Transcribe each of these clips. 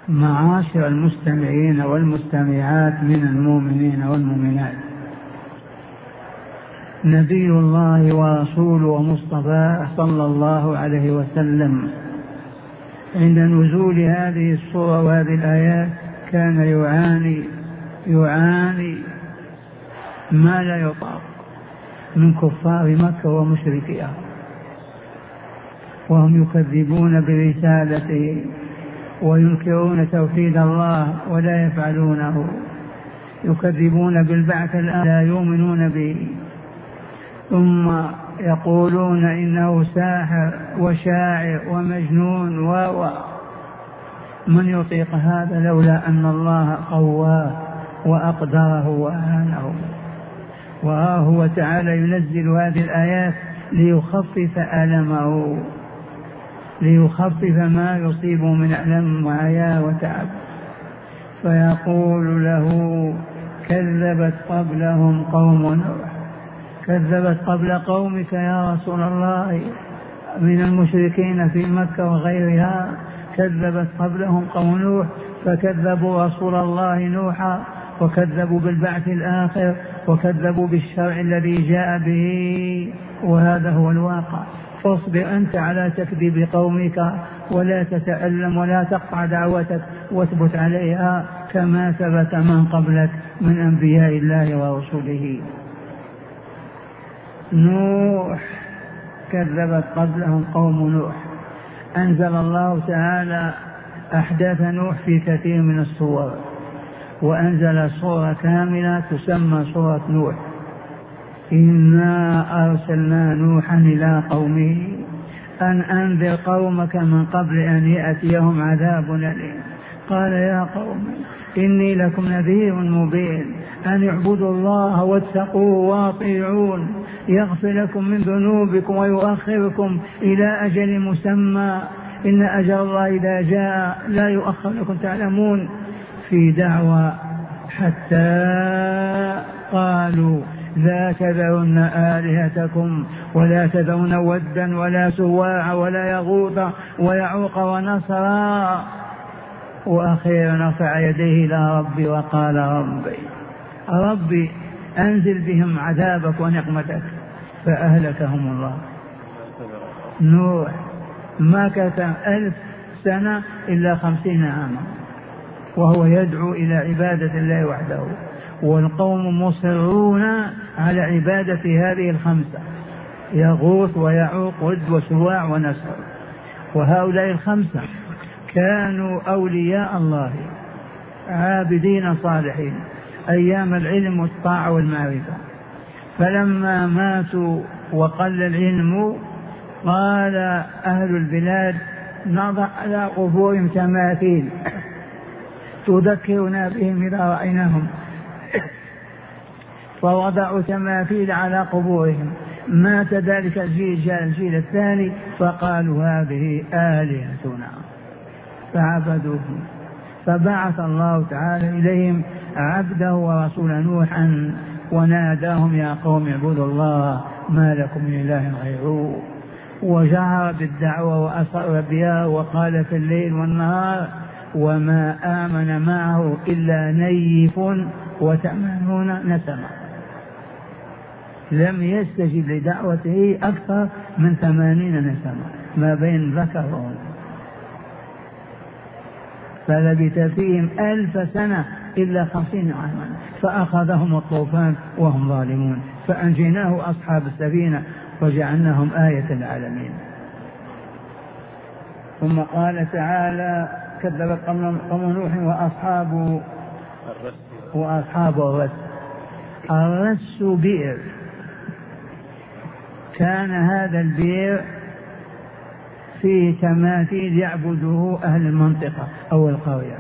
معاشر المستمعين والمستمعات من المؤمنين والمؤمنات، نبي الله ورسوله ومصطفاه صلى الله عليه وسلم عند نزول هذه السورة وهذه الآيات كان يعاني ما لا يطاق من كفار مكة ومشركيها، وهم يكذبون برسالته وينكرون توحيد الله ولا يفعلونه، يكذبون بالبعث لا يؤمنون به، ثم يقولون إنه ساحر وشاعر ومجنون من يطيق هذا لولا أن الله قواه وأقدره وأهانه. وهو تعالى ينزل هذه الآيات ليخفف ألمه، ليخفف ما يصيبه من ألم وعياء وتعب، فيقول له كذبت قبلهم قوم نوح، كذبت قبل قومك يا رسول الله من المشركين في مكة وغيرها، كذبت قبلهم قوم نوح فكذبوا رسول الله نوحا وكذبوا بالبعث الآخر وكذبوا بالشرع الذي جاء به، وهذا هو الواقع. فاصبر أنت على تكذيب قومك ولا تتألم ولا تقطع دعوتك واثبت عليها كما ثبت من قبلك من أنبياء الله ورسله. نوح كذبت قبلهم قوم نوح، أنزل الله تعالى أحداث نوح في كثير من السور، وأنزل سورة كاملة تسمى سورة نوح. إنا أرسلنا نوحا إلى قومه أن أنذر قومك من قبل أن يأتيهم عذاب أليم، قال يا قوم إني لكم نذير مبين أن اعبدوا الله واتقوه واطيعون يغفر لكم من ذنوبكم ويؤخركم إلى أجل مسمى إن أجل الله إذا جاء لا يؤخر لكم تعلمون. في دعوة حتى قالوا لا تذرن آلهتكم ولا تذرن ودا ولا سواع ولا يغوث ويعوق ونصرا، وأخيرا رفع يديه إلى ربي وقال ربي أنزل بهم عذابك ونقمتك، فأهلكهم الله. نوح ما كتم 1000 سنة إلا 50 عاما وهو يدعو إلى عبادة الله وحده، والقوم مصرون على عبادة هذه الخمسة، يغوث ويعوق ود وسواع ونسر. وهؤلاء الخمسة كانوا أولياء الله عابدين صالحين أيام العلم والطاعة والمعرفة، فلما ماتوا وقل العلم قال أهل البلاد نضع على قبورهم تماثيل تذكرنا بهم إذا رأيناهم، فوضعوا تماثيل على قبورهم. مات ذلك الجيل، جاء الجيل الثاني فقالوا هذه آلهتنا فعبدوهم، فبعث الله تعالى إليهم عبده ورسول نوحا وناداهم يا قوم اعبدوا الله ما لكم من إله غيره، وجهر بالدعوة وأصر بها وقال في الليل والنهار وما آمن معه إلا نيف و80 نسمة، لم يستجب لدعوته أكثر من 80 نسمة ما بين ذكر وأنثى، فلبث فيهم 1000 سنة إلا 50 عاما، فأخذهم الطوفان وهم ظالمون، فأنجيناه أصحاب السفينة وجعلناهم آية للعالمين. ثم قال تعالى كذب قوم نوح وأصحاب الرس. الرس بئر، كان هذا البئر فيه تماثيل يعبده أهل المنطقة أو القرية،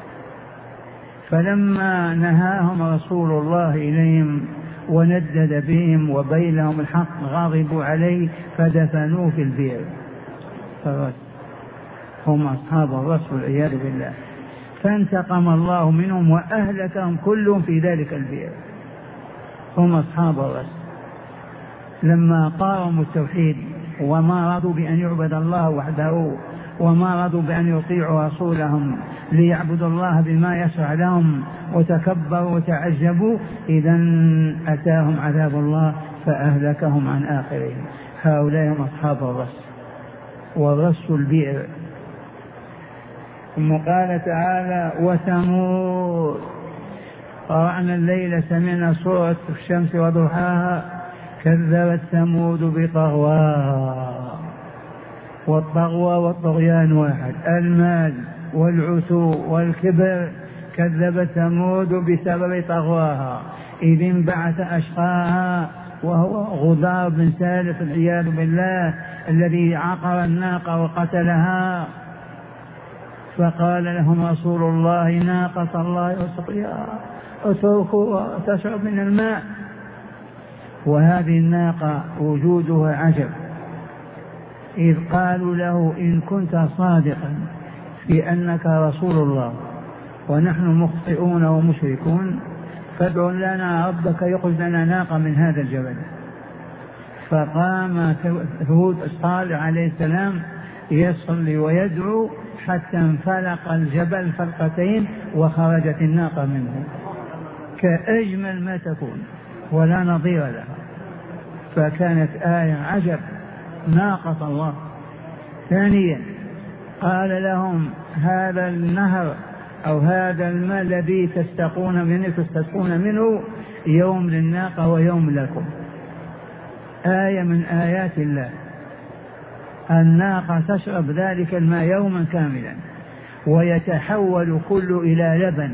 فلما نهاهم رسول الله إليهم وندد بهم وبينهم الحق غضبوا عليه فدفنوه في البئر. فالرس هم أصحاب الرس والعياذ بالله، فانتقم الله منهم وأهلكهم كلهم في ذلك البئر. هم أصحاب الرس لما قاوموا التوحيد وما رضوا بأن يعبد الله وحده وما رضوا بأن يطيعوا رسولهم ليعبدوا الله بما يشرع لهم وتكبروا وتعجبوا، إذا أتاهم عذاب الله فأهلكهم عن آخرهم. هؤلاء هم أصحاب الرس، والرس البئر. ثم قال تعالى وثمود. قرأنا الليلة سمعنا سورة الشمس وضحاها، كذبت ثمود بطغواها. والطغوى والطغيان واحد، المال والعتو والكبر. كذبت ثمود بسبب طغواها إذ انبعث أشقاها وهو غدار بن سالف والعياذ بالله الذي عقر الناقة وقتلها. فقال لهم رسول الله ناقة الله وسقياها اتركوا تشرب من الماء. وهذه الناقة وجودها عجب، إذ قالوا له إن كنت صادقا في أنك رسول الله ونحن مخطئون ومشركون فادع لنا ربك يخرج لنا ناقة من هذا الجبل. فقام هود صالح عليه السلام يصلي ويدعو حتى انفلق الجبل فلقتين وخرجت الناقة منه كأجمل ما تكون ولا نظير لها. فكانت آية عجب، ناقة الله. ثانيا قال لهم هذا النهر أو هذا الماء الذي تستسقون منه يوم للناقة ويوم لكم، آية من آيات الله. الناقة تشرب ذلك الماء يوما كاملا ويتحول كل إلى لبن،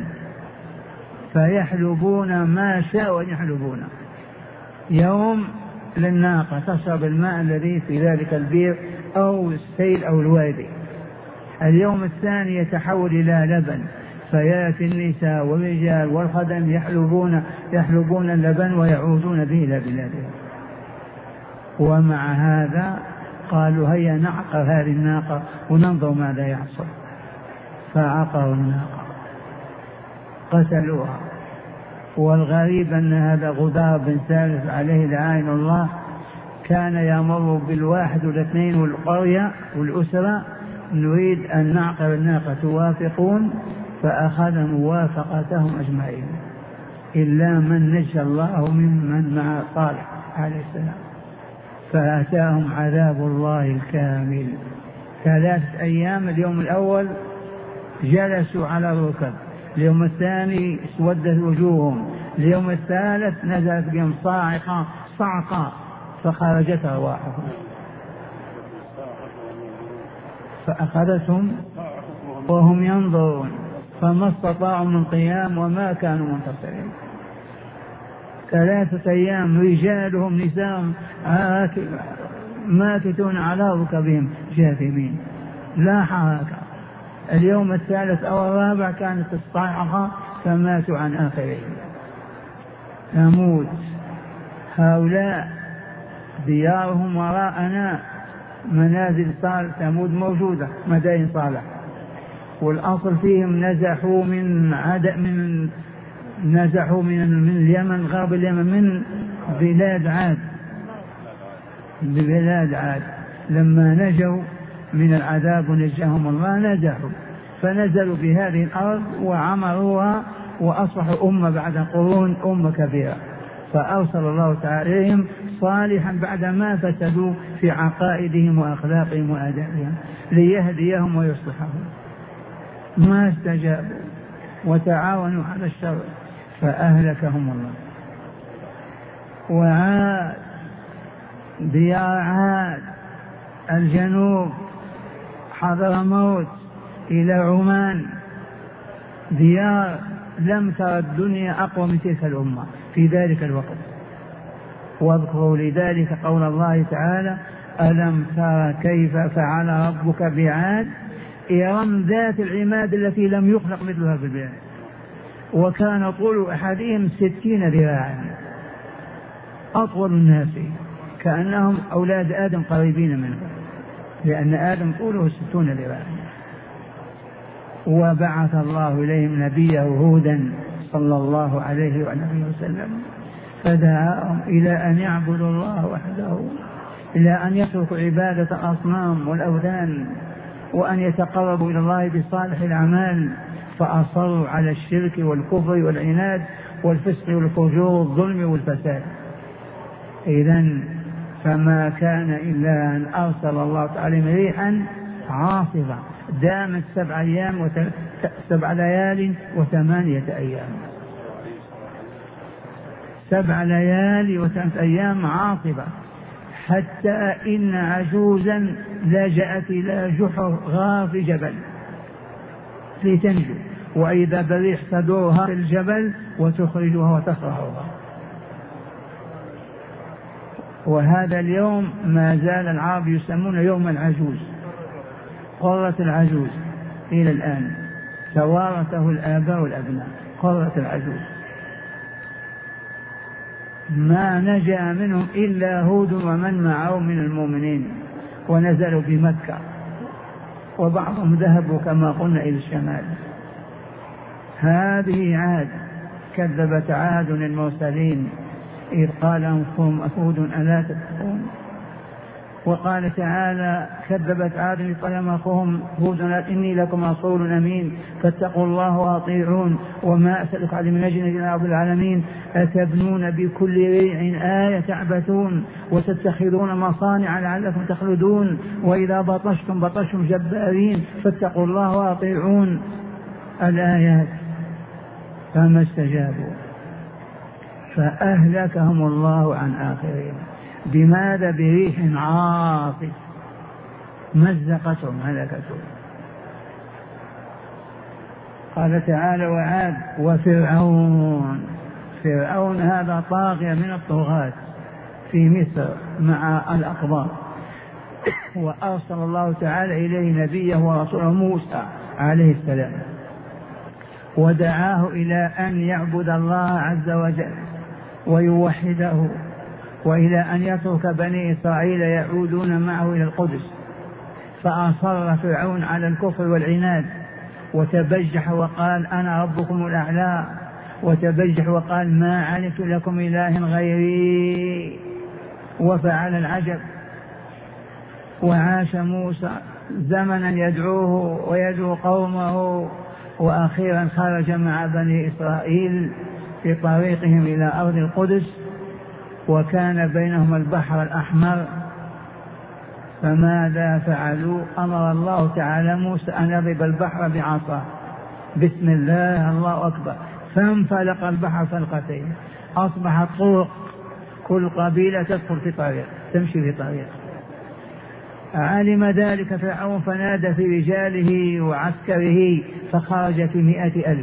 فيحلبون ما شاء يحلبون. يوم للناقة تشرب الماء الذي في ذلك البير أو السيل أو الوادي، اليوم الثاني يتحول إلى لبن، فيأتي النساء والرجال والخدم يحلبون اللبن ويعودون به إلى بلادهم. ومع هذا قالوا هيا نعقر هذه الناقة وننظر ماذا يحصل. فعقروا الناقة قتلوها. والغريب أن هذا غدار بن سالف عليه لعائن الله كان يمر بالواحد والاثنين والقرية والأسرة نريد أن نعقر الناقة توافقون، فأخذ موافقتهم أجمعين إلا من نجى الله ممن مع صالح عليه السلام، فأتاهم عذاب الله الكامل 3 أيام. اليوم الأول جلسوا على الركب، اليوم الثاني اسودت وجوههم، اليوم الثالث نزلت بهم صعقة فخرجت أرواحهم فأخذتهم وهم ينظرون فما استطاعوا من قيام وما كانوا منتصرين. 3 أيام رجالهم نساء ماكثون على ركبهم جاثمين لا حركة. اليوم الثالث أو الرابع كانت الصاعقة فماتوا عن آخرهم. ثمود هؤلاء ديارهم وراءنا، منازل ثمود موجودة، مدائن صالح، والأصل فيهم نزحوا من اليمن، غرب اليمن، من بلاد عاد لما نجوا من العذاب ونجاهم الله نزحوا فنزلوا بهذه الأرض وعمروها وأصبحوا أمة بعد قرون، أمة كبيرة. فأرسل الله تعالى إليهم صالحا بعدما فسدوا في عقائدهم وأخلاقهم وآدابهم ليهديهم ويصلحهم، ما استجابوا وتعاونوا على الشر فأهلكهم الله. وعاد ديار عاد الجنوب حضرموت إلى عمان، ديار لم ترى الدنيا أقوى من تلك الأمة في ذلك الوقت. واذكروا لذلك قول الله تعالى ألم تر كيف فعل ربك بعاد إرم ذات العماد التي لم يخلق مثلها في البلاد، وكان طول أحدهم 60 ذراعا، أطول الناس كأنهم أولاد آدم قريبين منه، لأن آدم طوله 60 ذراعا. وبعث الله إليهم نبيه هودا صلى الله عليه وسلم فدعاهم إلى أن يعبدوا الله وحده، إلى أن يتركوا عبادة الأصنام والأوثان وأن يتقربوا إلى الله بصالح الأعمال، فأصروا على الشرك والكفر والعناد والفسق والفجور والظلم والفساد. إذن فما كان إلا أن أرسل الله تعالى ريحا عاصفة دامت 7 ليال و8 أيام، 7 ليال و8 أيام عاصفة، حتى إن عجوزا لجأت إلى جحر غار في جبل لتنجو، وإذا بريح تدورها في الجبل وتخرجها وتخرجها. وهذا اليوم ما زال العرب يسمون يوم العجوز، قرة العجوز إلى الآن توارثه الآباء والأبناء، قرة العجوز. ما نجا منهم إلا هود ومن معه من المؤمنين، ونزلوا بمكة، وبعضهم ذهبوا كما قلنا إلى الشمال. هذه عاد، كذبت عاد المرسلين إذ قال لهم هود ألا تتقون. وقال تعالى كذبت عاد إذ قال لهم أخوهم هود إني لكم رسول أمين فاتقوا الله وأطيعون وما أسألكم عليه من أجر إلا رب العالمين أتبنون بكل ريع آية تعبثون وتتخذون مصانع لعلكم تخلدون وإذا بطشتم بطشتم جبارين فاتقوا الله وأطيعون. الآيات. فما استجابوا فأهلكهم الله عن آخرهم. بماذا؟ بريح عاصف مزقتهم هلكتهم. قال تعالى وعاد وفرعون. فرعون هذا طاغية من الطغاة في مصر مع الأقباط، وأرسل الله تعالى إليه نبيه ورسوله موسى عليه السلام، ودعاه إلى أن يعبد الله عز وجل ويوحده، وإلى أن يترك بني إسرائيل يعودون معه إلى القدس. فأصر فرعون على الكفر والعناد وتبجح وقال أنا ربكم الأعلى، وتبجح وقال ما علمت لكم إله غيري، وفعل العجب. وعاش موسى زمنا يدعوه ويدعو قومه، وأخيرا خرج مع بني إسرائيل في طريقهم إلى أرض القدس، وكان بينهم البحر الأحمر. فماذا فعلوا؟ أمر الله تعالى موسى أن يضرب البحر بعصاه، بسم الله الله أكبر، فانفلق البحر فلقتين، أصبحت طرق كل قبيلة تدخل في طريق تمشي في طريق. علم ذلك فرعون فنادى في رجاله وعسكره فخرج في 100,000،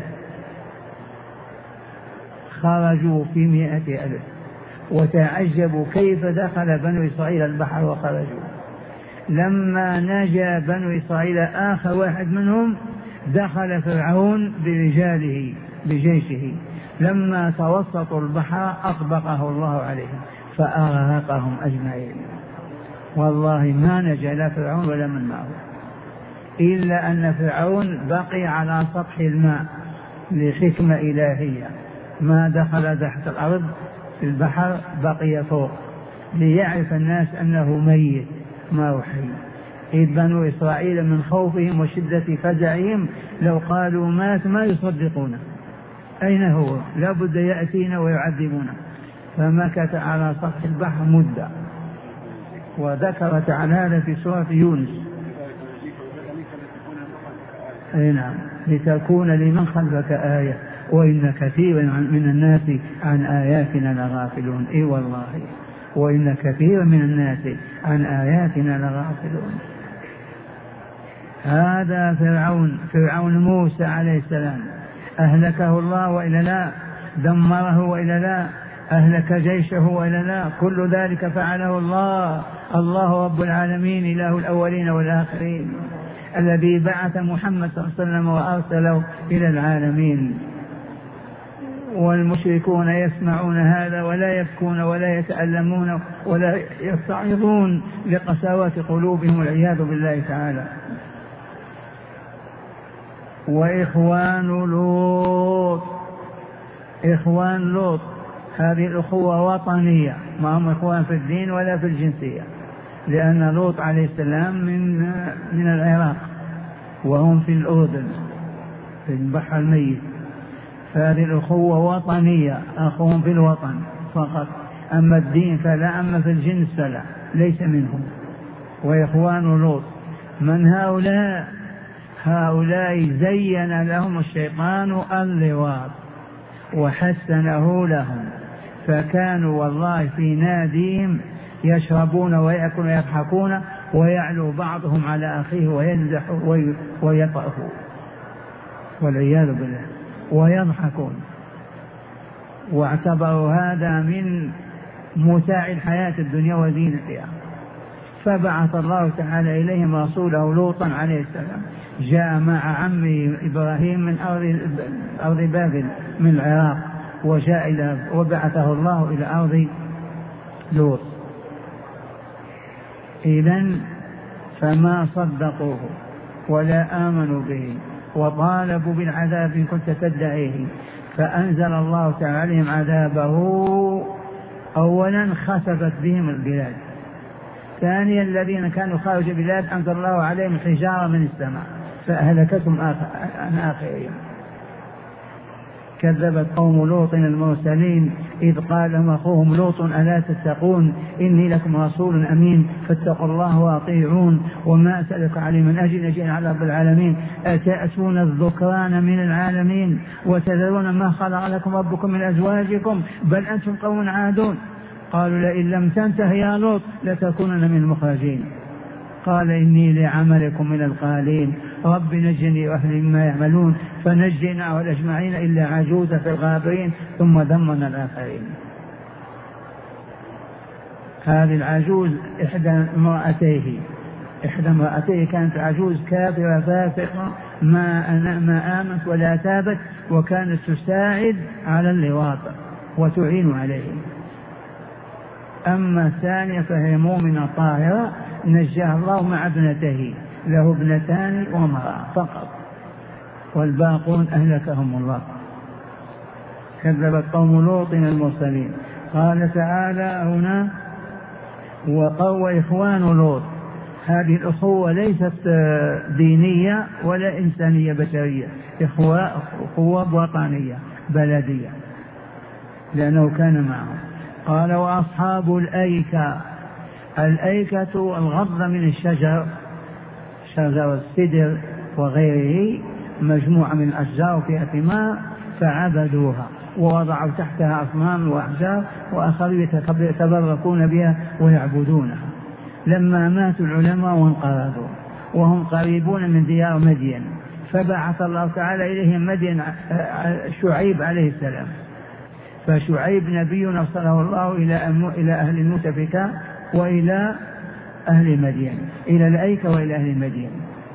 خرجوا في 100,000 وتعجبوا كيف دخل بنو إسرائيل البحر وخرجوا. لما نجا بنو إسرائيل آخر واحد منهم دخل فرعون برجاله بجيشه، لما توسطوا البحر أطبقه الله عليهم فأغرقهم أجمعين. والله ما نجا لا فرعون ولا من معه، إلا أن فرعون بقي على سطح الماء لحكمة إلهية، ما دخل تحت الأرض في البحر، بقي فوق ليعرف الناس أنه ميت ما هو حي. إذ بنو إسرائيل من خوفهم وشدة فزعهم لو قالوا مات ما يصدقونه، أين هو؟ لابد يأتينا ويعذبونه. فمكث على سطح البحر مدة. وذكر تعالى هذا في سورة يونس. نعم، لتكون لمن خلفك آية وإن كثيرا من الناس عن آياتنا لغافلون. إي والله، وإن كثيرا من الناس عن آياتنا لغافلون. هذا فرعون موسى عليه السلام، أهلكه الله وإلا لا؟ دمره وإلا لا؟ أهلك جيشه وإلا لا؟ كل ذلك فعله الله. الله رب العالمين، إله الأولين والآخرين، الذي بعث محمد صلى الله عليه وسلم وأرسله إلى العالمين. والمشركون يسمعون هذا ولا يبكون ولا يتألمون ولا يستعظون لقساوة قلوبهم والعياذ بالله تعالى. وإخوان لوط، هذه الأخوة وطنية، ما هم إخوان في الدين ولا في الجنسية، لأن لوط عليه السلام من العراق وهم في الأردن في البحر الميت. فهذه الأخوة وطنية، أخوهم في الوطن فقط، أما الدين فلا، أما في الجنس فلا، ليس منهم. وإخوان لوط من هؤلاء؟ هؤلاء زين لهم الشيطان اللواط وحسنه لهم، فكانوا والله في ناديهم يشربون ويأكلون ويضحكون، ويعلو بعضهم على أخيه ويمزح ويطأه والعياذ بالله ويضحكون، واعتبروا هذا من متاع الحياة الدنيا وزينتها. فبعث الله تعالى إليهم رسوله لوطا عليه السلام، جاء مع عمه إبراهيم من أرض بابل من العراق، وجاء وبعثه الله إلى أرض لوط. إذن فما صدقوه ولا آمنوا به وطالبوا بالعذاب إن كنت تدعيه، فأنزل الله تعالى عليهم عذابه. أولا خسفت بهم البلاد، ثانيا الذين كانوا خارج البلاد أنزل الله عليهم حجارة من السماء فأهلكتهم عن آخرهم. كذبت قوم لوط المرسلين إذ قال لهم أخوهم لوط ألا تتقون إني لكم رسول أمين فاتقوا الله وأطيعون وما أسألك عليه من أجر أجر على رب العالمين أتأتون الذكران من العالمين وتذرون ما خلق لكم ربكم من أزواجكم بل أنتم قوم عادون. قالوا لئن لم تنته يا لوط لتكونن من المخرجين. قال إني لعملكم من القالين رب نجني وأهلي مما يعملون فنجينا والأجمعين إلا عجوز في الغابرين ثم دمرنا الآخرين. هذه العجوز إحدى امرأتيه كانت عجوز كافرة فاسقة ما آمنت ولا تابت، وكانت تساعد على اللواط وتعين عليه. أما الثانية فهي مؤمنة طاهرة نجاها الله مع ابنته، له ابنتان وامرأة فقط، والباقون أهلكهم الله. كذبت قوم لوط المرسلين. قال تعالى هنا وإخوان لوط. هذه الأخوة ليست دينية ولا إنسانية بشرية، أخوة وطنية بلدية لأنه كان معهم. قال وأصحاب الأيكة. الأيكة الغضة من الشجر، شجر السدر وغيره، مجموعة من الأشجار فيها ثمار فعبدوها ووضعوا تحتها أصنام وأحجار وأخذوا يتبركون بها ويعبدونها. لما ماتوا العلماء وانقرضوا وهم قريبون من ديار مدين، فبعث الله تعالى إليهم مدين شعيب عليه السلام. فشعيب نبي أرسله الله إلى أهل المؤتفكة وإلى أهل مدين، إلى الأيكة وإلى أهل مدين.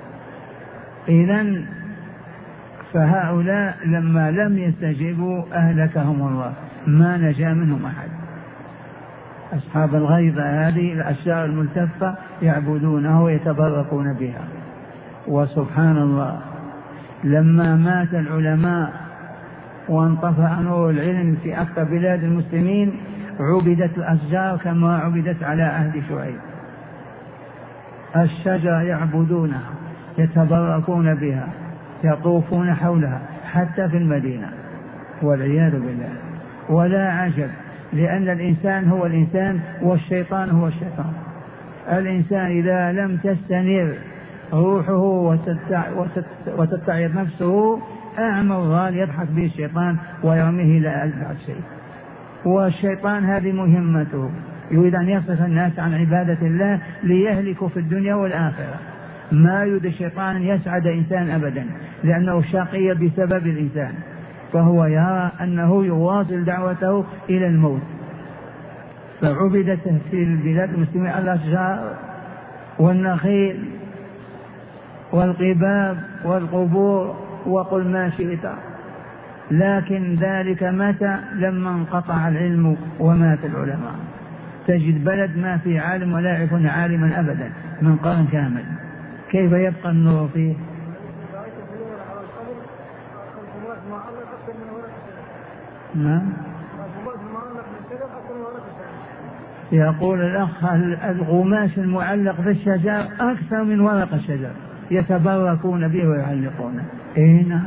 إذن فهؤلاء لما لم يستجيبوا أهلكهم الله، ما نجا منهم أحد. أصحاب الغيظة هذه الأشجار الملتفة يعبدونها ويتبركون بها. وسبحان الله لما مات العلماء وانطفأ نور العلم في أكثر بلاد المسلمين عبدت الأشجار كما عبدت على عهد شعيب. الشجر يعبدونها يتبركون بها يطوفون حولها حتى في المدينة والعياذ بالله. ولا عجب، لأن الإنسان هو الإنسان والشيطان هو الشيطان. الإنسان إذا لم تستنير روحه وتتعظ نفسه أعمى وغال يضحك به الشيطان ويرميه إلى أبعد شيء. والشيطان هذه مهمته، يريد أن يصرف الناس عن عبادة الله ليهلكوا في الدنيا والآخرة. ما يريد الشيطان أن يسعد إنسان أبدا، لأنه شقي بسبب الإنسان، فهو يرى أنه يواصل دعوته إلى الموت. فعبدت في البلاد المسلمين الأشجار والنخيل والقباب والقبور وقل ما شئت. لكن ذلك متى؟ لما انقطع العلم ومات العلماء. تجد بلد ما في عالم ولا يعرفون عالما أبدا من قرن كامل، كيف يبقى النور فيه؟ نعم. يقول الأخ الغماش المعلق في الشجر أكثر من ورق الشجر، يتبركون به ويعلقونه. نعم.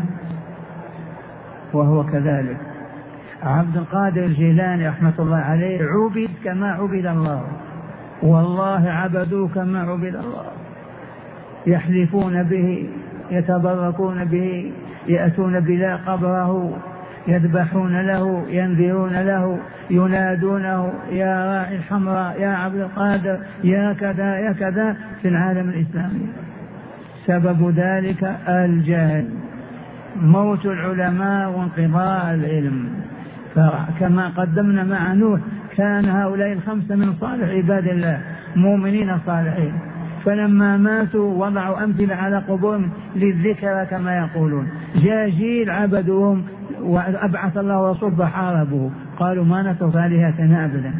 وهو كذلك. عبد القادر الجيلاني رحمة الله عليه عبد كما عبد الله، والله عبدوه كما عبد الله، يحلفون به، يتبركون به، يأتون بلا قبره، يذبحون له، ينذرون له، ينادونه يا راعي الحمراء، يا عبد القادر، يا كذا يا كذا في العالم الإسلامي. سبب ذلك الجهل، موت العلماء وانقضاء العلم. فكما قدمنا مع نوح كان هؤلاء الخمسة من صالح عباد الله مؤمنين صالحين، فلما ماتوا وضعوا أمثلة على قبورهم للذكرى كما يقولون. جاء جيل عبدوهم وأبعث الله رسول فحاربوه، قالوا ما نترك آلهتنا أبدا.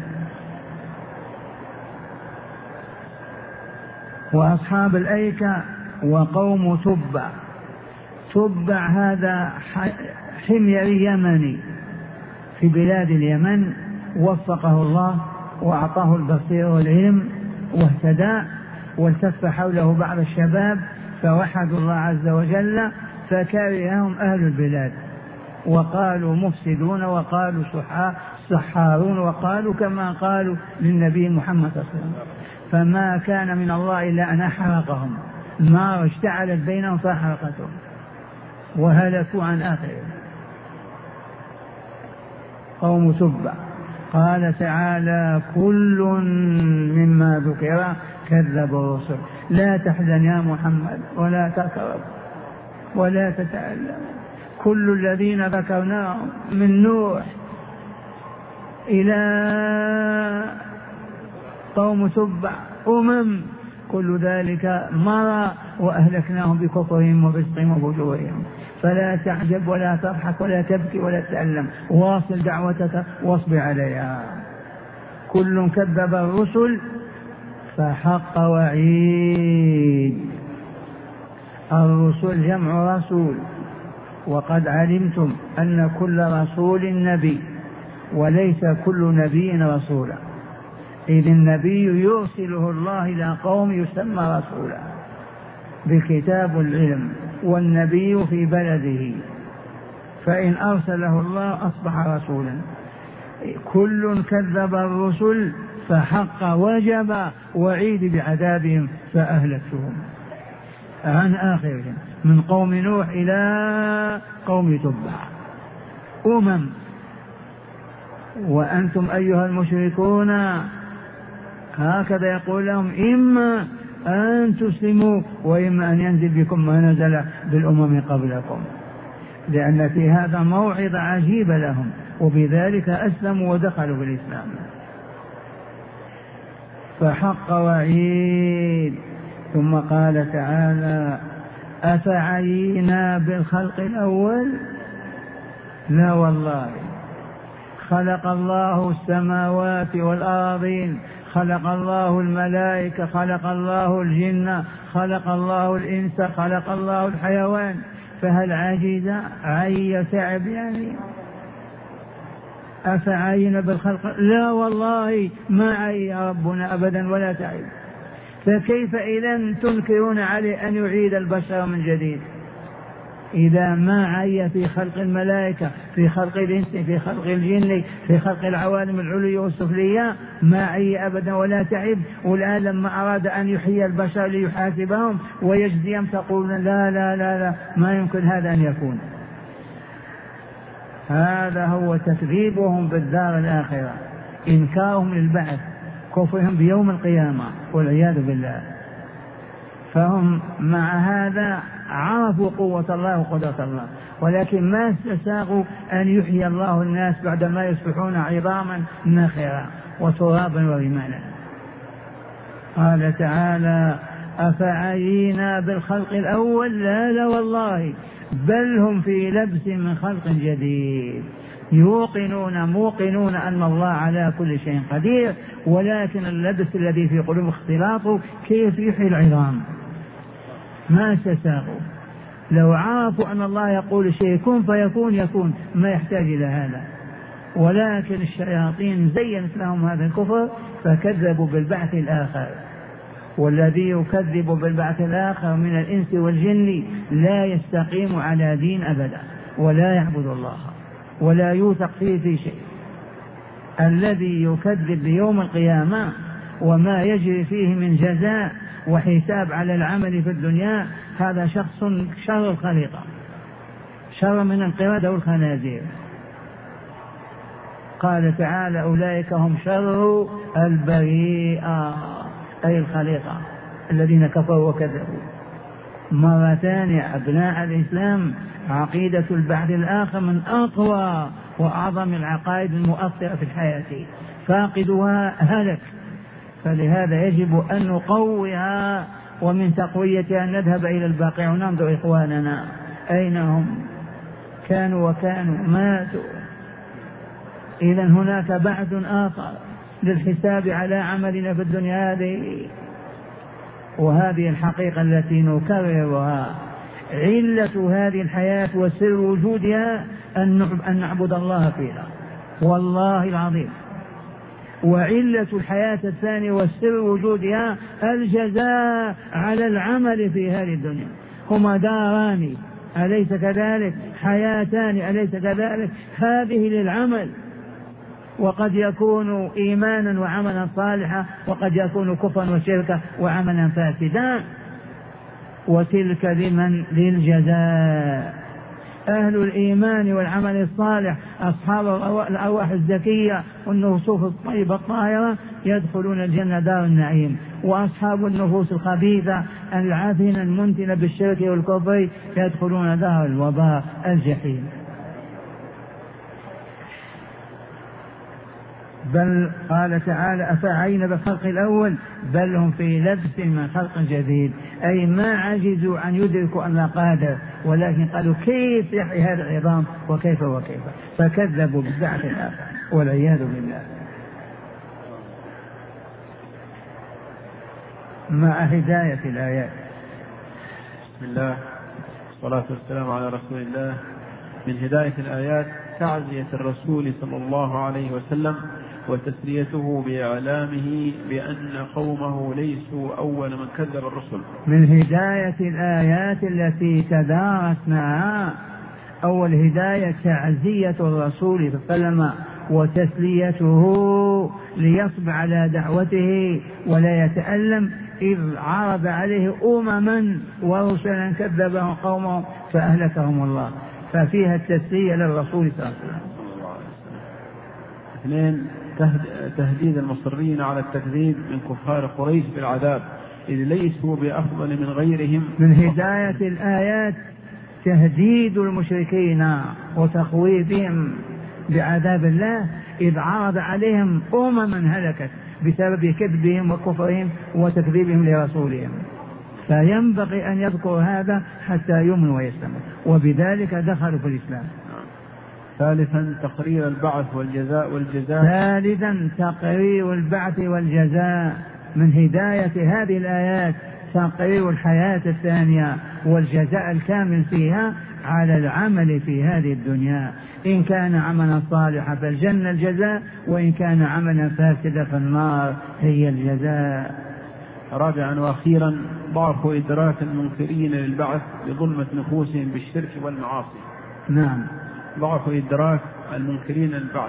وأصحاب الأيكة وقوم تبع. تبع هذا حميري يمني في بلاد اليمن، وفقه الله وأعطاه البصير والعلم واهتدى، والتف حوله بعض الشباب فوحدوا الله عز وجل، فكرههم أهل البلاد وقالوا مفسدون، وقالوا سحارون، وقالوا كما قالوا للنبي محمد صلى الله عليه وسلم. فما كان من الله إلا أن أحرقهم، نار اشتعلت بينهم فأحرقتهم وهلكوا عن آخرهم. قوم تبع. قال تعالى كل مما ذكر كذب الرسل. لا تحزن يا محمد ولا تكرب ولا تتألم، كل الذين ذكرناهم من نوح إلى قوم تبع كل ذلك مضى وأهلكناهم بكفرهم وفسقهم وفجورهم. فلا تعجب ولا تضحك ولا تبكي ولا تتألم، واصل دعوتك واصبر عليها. كل كذب الرسل فحق وعيد. الرسل جمع رسول، وقد علمتم أن كل رسول نبي وليس كل نبي رسولا، إذ النبي يرسله الله إلى قوم يسمى رسولا بالكتاب والعلم، والنبي في بلده، فإن أرسله الله أصبح رسولا. كل كذب الرسل فحق وجب وعيد بعذابهم فأهلكتهم عن آخرهم، من قوم نوح إلى قوم تبع. وأنتم أيها المشركون هكذا يقول لهم إما أن تسلموا وإما أن ينزل بكم ما نزل بالأمم قبلكم، لأن في هذا موعظة عجيبة لهم، وبذلك أسلموا ودخلوا بالإسلام. فحق وعيد. ثم قال تعالى أفعينا بالخلق الأول؟ لا والله، خلق الله السماوات والأرضين، خلق الله الملائكة، خلق الله الجن، خلق الله الإنس، خلق الله الحيوان، فهل عجز عي تعب يعني؟ أفعينا بالخلق؟ لا والله ما عي ربنا أبدا ولا تعب. فكيف إذا تنكرون عليه أن يعيد البشر من جديد إذا ما عي في خلق الملائكة، في خلق الإنس، في خلق الجن، في خلق العوالم العليا والسفلية، ما عي أبدا ولا تعب؟ والآن لما أراد أن يحيي البشر ليحاسبهم ويجزيهم تقولون لا لا لا لا، ما يمكن هذا أن يكون. هذا هو تكذيبهم بالدار الآخرة، إنكارهم للبعث، كفرهم بيوم القيامة والعياذ بالله. فهم مع هذا عرفوا قوة الله وقدرة الله، ولكن ما استساغوا أن يحيي الله الناس بعدما يصبحون عظاما نخرة وترابا ورمالا. قال تعالى أفعينا بالخلق الأول؟ لا لا والله، بل هم في لبس من خلق جديد، موقنون أن الله على كل شيء قدير، ولكن اللبس الذي في قلوب اختلاطه كيف يحيي العظام. ما استساغوا، لو عرفوا أن الله يقول شيء كن فيكون يكون، ما يحتاج إلى هذا، ولكن الشياطين زينت لهم هذا الكفر فكذبوا بالبعث الآخر. والذي يكذب بالبعث الآخر من الإنس والجن لا يستقيم على دين أبدا، ولا يعبد الله ولا يوثق فيه في شيء. الذي يكذب بيوم القيامة وما يجري فيه من جزاء وحساب على العمل في الدنيا، هذا شخص شر الخليقة، شر من القردة والخنازير. قال تعالى: أولئك هم شر البريئة، أي الخليقة الذين كفروا وكذبوا. مرة ثانية أبناء الإسلام، عقيدة البعث الآخر من أقوى وأعظم العقائد المؤثرة في الحياة، فاقدها هلك، فلهذا يجب أن نقويها، ومن تقويتها أن نذهب إلى الباقي وننظر إخواننا أين هم، كانوا ماتوا. إذن هناك بعث آخر للحساب على عملنا في الدنيا هذه، وهذه الحقيقة التي نكررها. علة هذه الحياة وسر وجودها أن نعبد الله فيها، والله العظيم. وعلة الحياة الثانية وسر وجودها الجزاء على العمل في هذه الدنيا. هما داران أليس كذلك؟ حياتان أليس كذلك؟ هذه للعمل، وقد يكون إيمانا وعملا صالحا، وقد يكون كفرا وشركا وعملا فاسدا، وتلك لمن؟ للجزاء. أهل الإيمان والعمل الصالح أصحاب الأرواح الزكية والنفوس الطيبة الطاهرة يدخلون الجنة دار النعيم، وأصحاب النفوس الخبيثة العاثنة المنتنة بالشرك والكفر يدخلون دار الوباء الجحيم. بل قال تعالى: أفعين بالخلق الأول بل هم في لبس من خلق جديد، أي ما عجزوا أن يدركوا أن قادر، ولكن قالوا كيف يحيي هذا العظام وكيف فكذبوا بالبعث الآخر والعياذ بالله. مع هداية الآيات. بسم الله والصلاة والسلام على رسول الله. من هداية الآيات تعزية الرسول صلى الله عليه وسلم وتسليته بإعلامه بأن قومه ليسوا أول من كذب الرسل. من هداية الآيات التي تدارسناها، أول هداية تعزية الرسول صلى الله عليه وسلم وتسليته ليصبر على دعوته ولا يتألم، إذ عرض عليه أمما ورسلا كذبهم قومهم فأهلكهم الله، ففيها التسلية للرسول صلى الله عليه وسلم. 2. تهديد المصرين على التكذيب من كفار قريش بالعذاب، إذ ليسوا بأفضل من غيرهم. من هداية الآيات تهديد المشركين وتخويفهم بعذاب الله، إذ عرض عليهم أمما هلكت بسبب كذبهم وكفرهم وتكذيبهم لرسولهم، فينبغي أن يذكر هذا حتى يؤمنوا ويسلموا، وبذلك دخلوا في الإسلام. 3. تقرير البعث والجزاء. ثالثا تقرير البعث والجزاء. من هداية هذه الآيات تقرير الحياة الثانية والجزاء الكامل فيها على العمل في هذه الدنيا، إن كان عملا صالحا فالجنة الجزاء، وإن كان عملا فاسدا فالنار هي الجزاء. 4. وأخيرا ضعف إدراك المنكرين للبعث بظلمة نفوسهم بالشرك والمعاصي. نعم، ضعف إدراك المنكرين للبعث.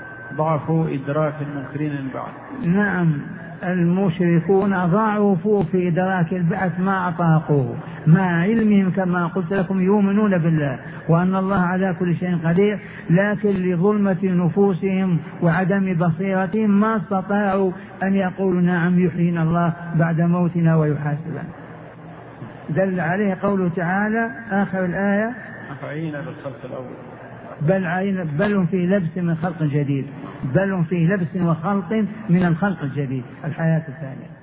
نعم، المشركون ضعفوا في إدراك البعث ما أطاقوه، مع علمهم كما قلت لكم يؤمنون بالله وأن الله على كل شيء قدير، لكن لظلمة نفوسهم وعدم بصيرتهم ما استطاعوا أن يقولوا نعم يحيينا الله بعد موتنا ويحاسبنا. دل عليه قوله تعالى آخر الآية: أفعين بالخلق الأول بل هم في لبس من خلق جديد، بل هم في لبس وخلق من الخلق الجديد، الحياة الثانية.